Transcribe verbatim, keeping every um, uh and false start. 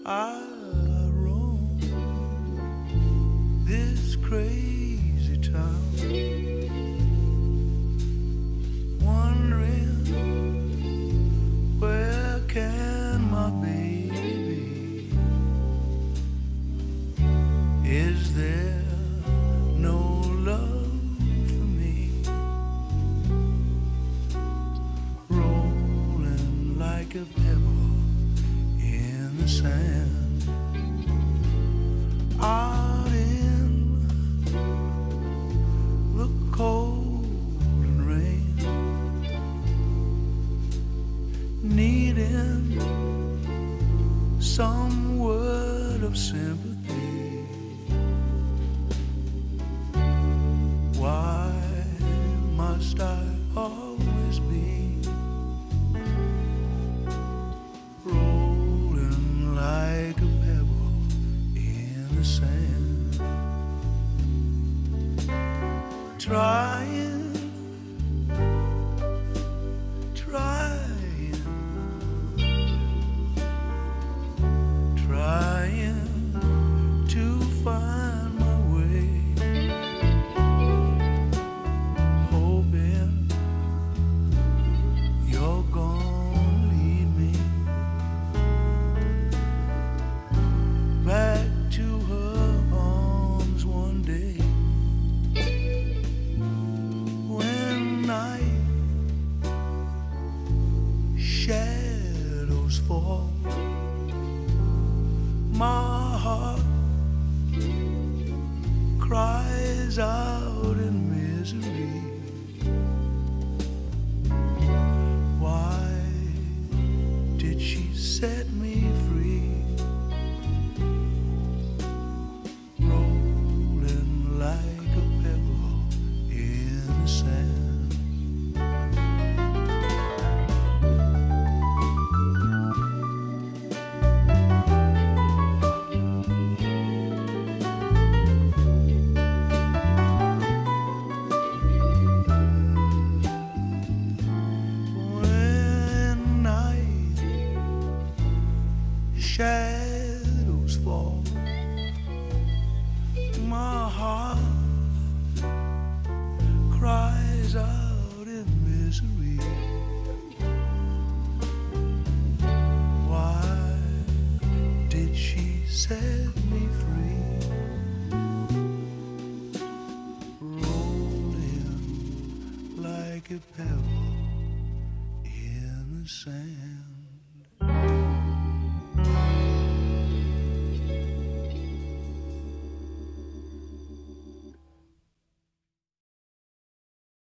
I roam this crazy town, wondering where can my baby be? Is there no love for me? Rolling like a pebble in the sand, out in the cold and rain, needing some word of sympathy. Why must I always be rolling like a pebble in the sand, trying, trying, trying to find my way, hoping you're gonna lead me back to her arms one day. When night shadows fall, my heart cries out in misery. Why did she set me free? Rolling like a pebble in the sand. When night shadows fall, my heart cries out in misery. Why did she set me free? Rolling like a pebble in the sand.